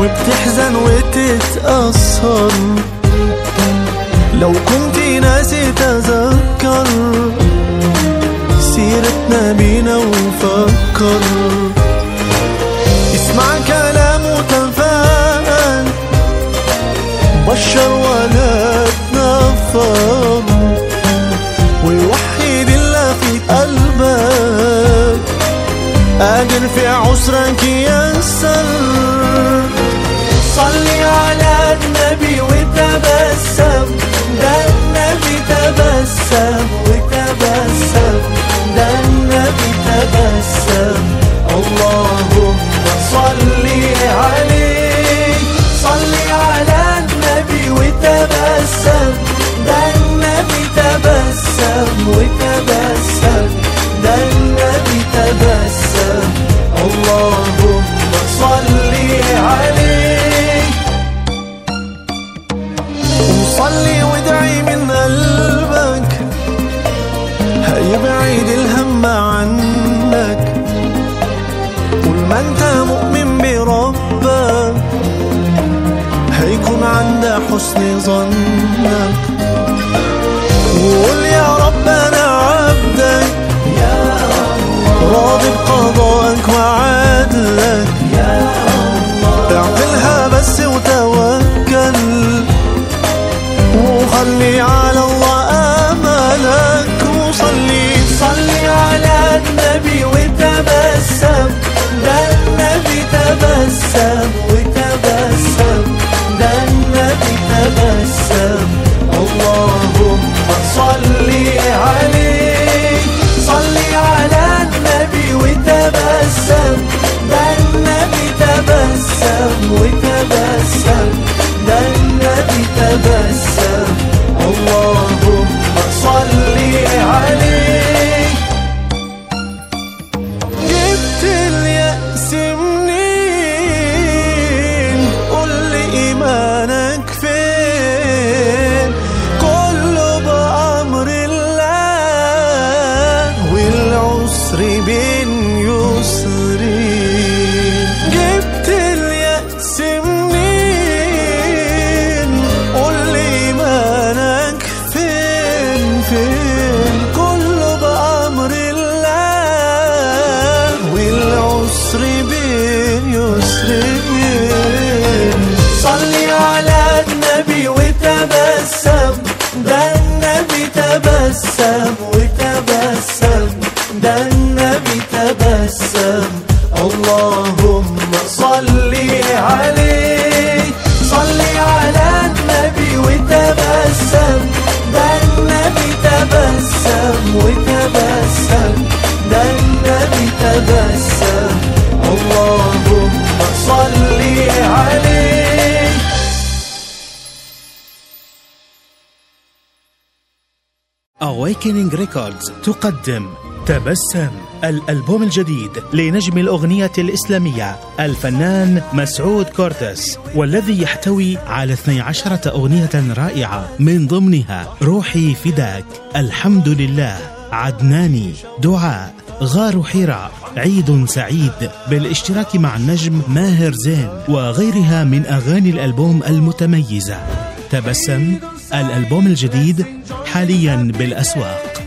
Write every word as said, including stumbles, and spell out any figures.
وبتحزن وتتأثر، لو كنت ناسي تذكر سيرتنا بينا وفكر. اسمع كلام وتفاءل، بشر ولا تنفر، ويوحد الله في قلبك، قادر في عسرك يسر. صلي على النبي وتبسم، ده النبي تبسم وتبسم، ده النبي تبسم. اللهم صلي عليه، صلي على النبي وتبسم، ده النبي تبسم وتبسم، ده النبي تبسم. اللهم صلي عليه. وصلي وادعي من قلبك، هيبعد الهم عنك. كل ما انت مؤمن بربك هيكون عند حسن ظنك. وقول يا رب انا عبدك، يا الله راضي بقضائك وعدلك، يا الله اعملها بس وتوكل، وخلي على الله املك. وصلي صلي على النبي وتبسم، ده النبي تبسم وتبسم، ده النبي تبسم. اللهم صلي عليه، صلي على النبي وتبسم، ده النبي تبسم وتبسم، ده النبي تبسم. اللهم صلي عليه. جبت اليأس منين؟ قل لي إيمانك فين؟ كله بأمر الله، والعسر بين يسرين. جبت اليأس منين؟ قل لي إيمانك فين فين؟ كله بأمر الله، والعسر بين يسرين. صلي على النبي وتبسم، ده النبي تبسم وتبسم، ده النبي تبسم. اللهم صلي عليه، صلي على النبي وتبسم، ده النبي تبسم وتبسم، ده النبي تبسم. اللهم صلي عليه. Awakening Records تقدم تبسم، الألبوم الجديد لنجم الأغنية الإسلامية الفنان مسعود كورتس، والذي يحتوي على اثنتي عشرة أغنية رائعة، من ضمنها روحي فداك، الحمد لله، عدناني، دعاء، غار حراء، عيد سعيد، بالاشتراك مع النجم ماهر زين، وغيرها من أغاني الألبوم المتميزة. تبسم، الألبوم الجديد حاليا بالأسواق.